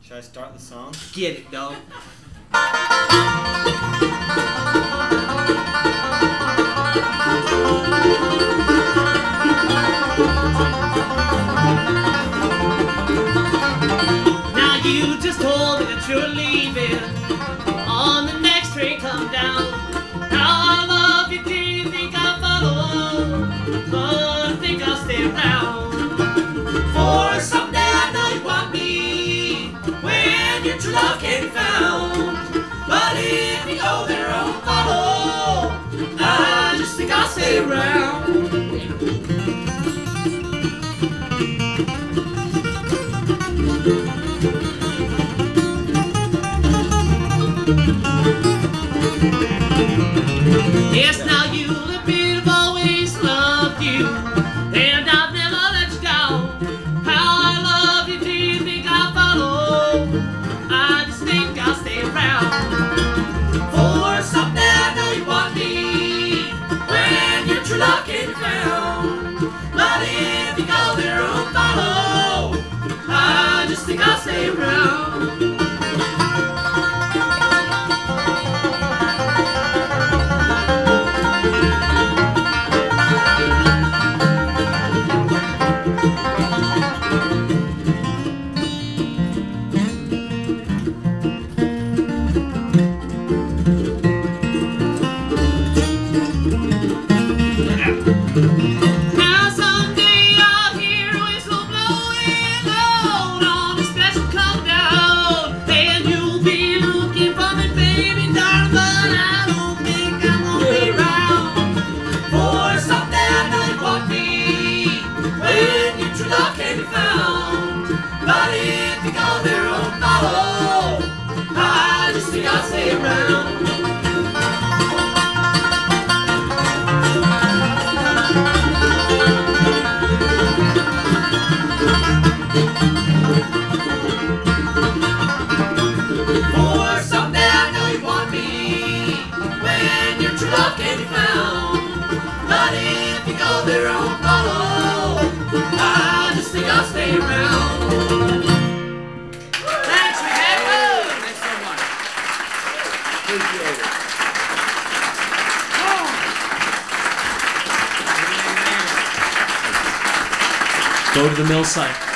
Should I start the song? Get it, dog. Now you just told me that you're leaving on the next train come down. How I love you, do you think I'll follow? But I think I'll stay around. For someday I know you want me when your true love can be found. But if you go there and follow, I just think I'll stay around. Yes, now you admit I've always loved you, and I've never let you down. How I love you, do you think I'll follow? I just think I'll stay around. For someday I know you want me when your true love can be found. But if you go there and follow, I just think I'll stay around. Now someday I'll hear a whistle blowing loud on a special countdown, and you'll be looking for me, baby, darling, but I don't think I'm gonna be around. For someday I know you want me when your true love can be found. But if you go there and follow, I just think I'll stay around. For someday I know you want me when your true love can be found. But if you go there and follow, I just think I'll stay around. Thanks, we had fun. Thanks so much. Appreciate it. Go to the mill site.